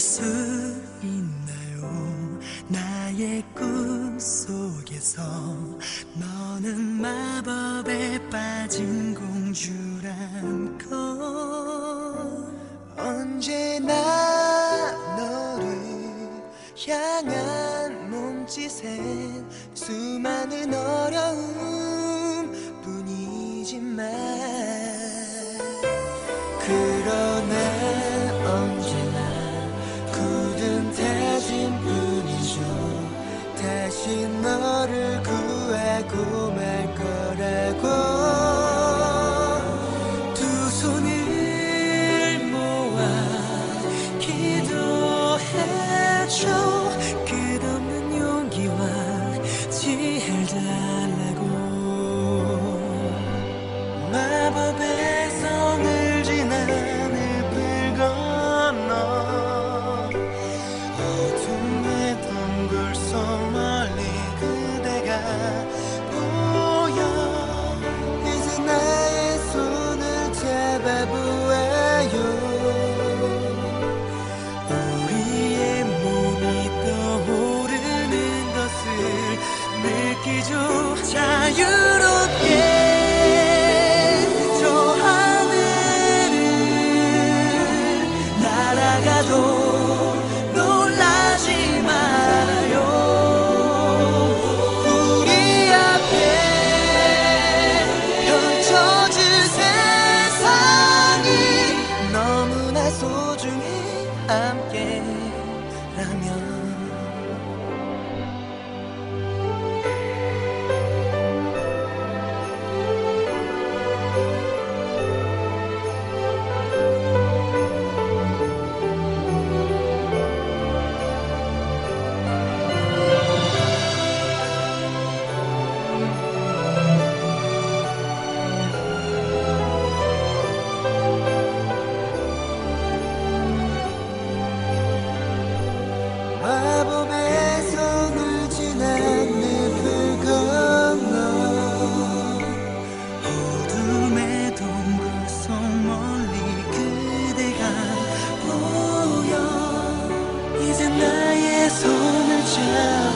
수 있나요? 나의 꿈속에서 너는 마법에 빠진 공주란 걸. 언제나 너를 향한 몸짓엔 수많은 어려움 뿐이지만, 그러나 언제나 굳은 다짐뿐이죠. 다시 너를 구하고 말 거라고. 두 손을 모아 기도해줘. 끝없는 용기와 지혜를 달라고. 마법의 성을 지나 늪을 건너 어둠의 동굴 속 멀리 그대가 보여. 이제 나의 손을 잡아보아요. 우리의 몸이 떠오르는 것을 느끼죠. 자유롭게 저 하늘을 날아가도 놀라지 말아요. 우리 앞에 펼쳐질 세상이 너무나 소중해 함께라면. 마법의 손을 지나 늪을 건너 어둠의 동굴 속 멀리 그대가 보여. 이제 나의 손을 잡아